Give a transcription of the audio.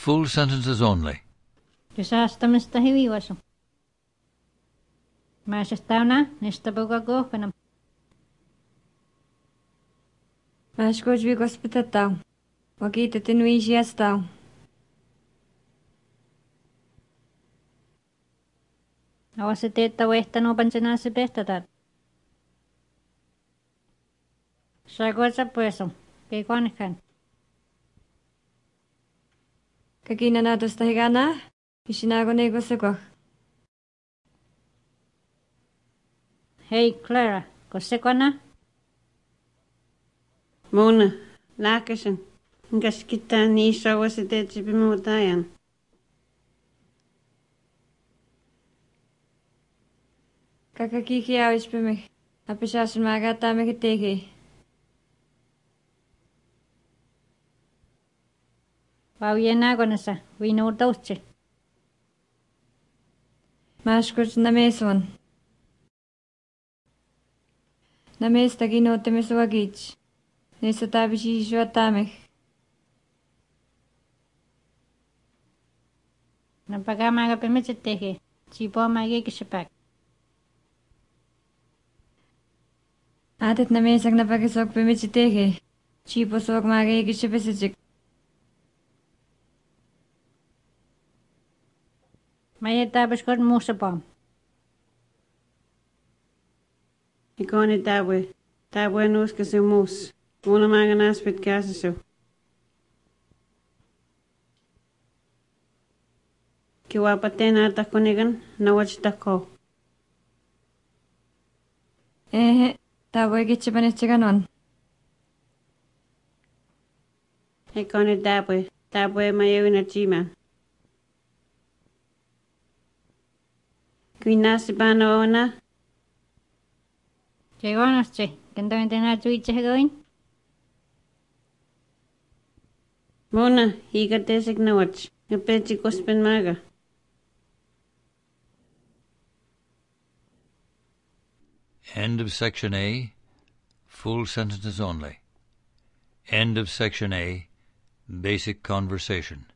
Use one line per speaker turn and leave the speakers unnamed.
Full sentences only.
Tysästämistä hivivasu. Mäisestäynä, nistä puka kohkana.
Mäiskois viikos pitätau. Vakiitetin viisiästau.
Avasi teettä vehtänuopan senässä pehtätät. Saikoitsa puesu, kei konkan.
Kakina näytöstä hikänää. Isinääkö neikossako?
Hei Clara, kossekona?
Mona, lääkäsen. Enkäs kitään niissä avasi teetsipi muuta ajan.
Kaka kiki auispimi. Apisaasun mä käyttää mekin teki.
Vaujen nääkonessa, viinuun toutsi.
Mä äskus namesuon. Namestakin oottemme sua kiitsi. Niissä taapisi syöttäämme.
Nampakaa mä pimitset teki. Siipoa mä kiikissä päk.
Aatet namesak napaki sok pimitsi teki. Siipo sok mä kiikissä pesitsik.
Mä jättääpäs kod muussa paam.
Ikoni tävui. Tävui nuuskasi muus. Mulla maaga naaspit käsisu. Kiwapa teenaarta konigan nawajtako.
Tää voi kitsäpanetsekan on.
Ikoni tävui. Tävui mä jäynä jiman. Kvinnaasi panoona.
Se konasti, kentäin tänään tuitse hekoin.
Mona, hiika teesek nawaj. Ja petsi kospen maaga.
End of section A. Full sentences only. End of section A. Basic conversation.